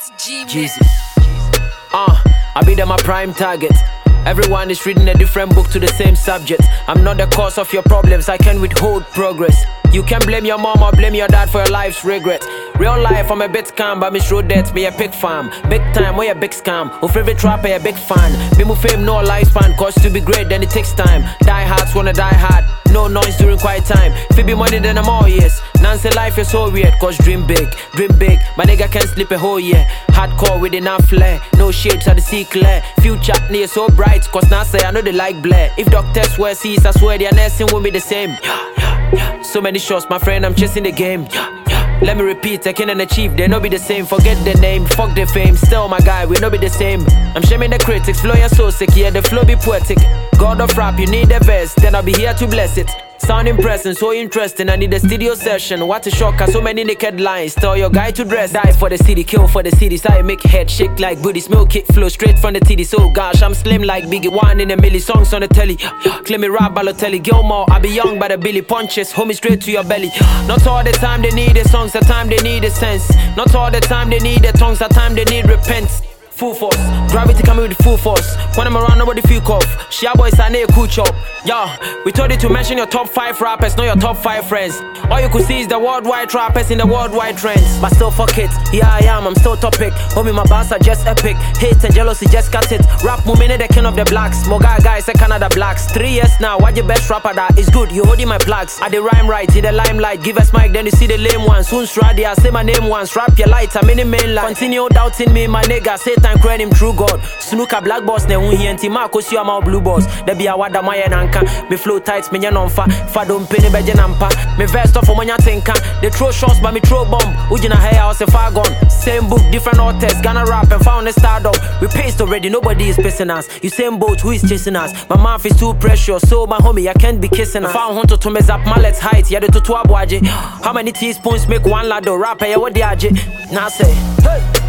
It's G Jesus. I be them my prime target. Everyone is reading a different book to the same subject. I'm not the cause of your problems, I can withhold progress. You can blame your mom or blame your dad for your life's regret. Real life, I'm a bit scam, but Miss Rodette, me a big farm. Big time, we a big scam. Who favorite rapper, a big fan. Me move fame, no lifespan, cause to be great, then it takes time. Die hards wanna die hard, no noise during quiet time. If it be money, then I'm all yes. Nancy life is so weird, cause dream big. My nigga can't sleep a whole year. Hardcore with enough flair, no shades of the sea clear. Future near so bright, cause now say I know they like Blair. If doctors were seas, I swear their nursing will be the same. So many shots, my friend, I'm chasing the game. Let me repeat, I can achieve, they no be the same. Forget the name, fuck the fame. Still my guy, we no be the same. I'm shaming the critics, flow you're so sick, yeah, the flow be poetic. God of rap, you need the best, then I'll be here to bless it. Sound impressive, so interesting, I need a studio session. What a shocker, so many naked lines. Tell your guy to dress. Die for the city, kill for the city. So I make head shake like booty. Milk it, flow straight from the titty. So gosh, I'm slim like Biggie. 1 in a million songs on the telly. Claim me rap, Balotelli, Gilmore. I be young by the Billy punches. Homie straight to your belly. Not all the time they need the songs, the time they need the sense. Not all the time they need the tongues, the time they need repent. Full force, gravity coming with full force. When I'm around, nobody feel cough. Shia boys, I need a cool chop. Yeah, we told you to mention your top 5 rappers, not your top 5 friends. All you could see is the worldwide rappers in the worldwide trends. But still fuck it, yeah I am, I'm still topic. Homie, my bars are just epic. Hate and jealousy just cut it. Rap movement, the king of the blacks. Moga guys, the Canada blacks. 3 years now, what your best rapper that is good? You holding my plugs. I the rhyme right, in the limelight. Give us mic, then you see the lame ones. Soon stradi, I say my name once. Rap your light, I'm in the mainline. Continue doubting me, my nigga. Satan credit him true God. Snooker black boss, ne won here. Marcos, you are my blue boss. There be a wada my nanka. Me flow tights, me non fa. Fa don't pay the beje nampa. Me vest off for my tinka. They throw shots, but me throw bomb. Ujina hair house a far gone. Same book, different authors. Gonna rap and found a stardom. We paced already, nobody is pissing us. You same boat, who is chasing us? My mouth is too precious, so my homie, I can't be kissing us. Found hunter to mess up mallet's height. Yeah, the tutu abwaje. How many teaspoons make one lado? Rapper, yeah, what the aje? Now say, hey.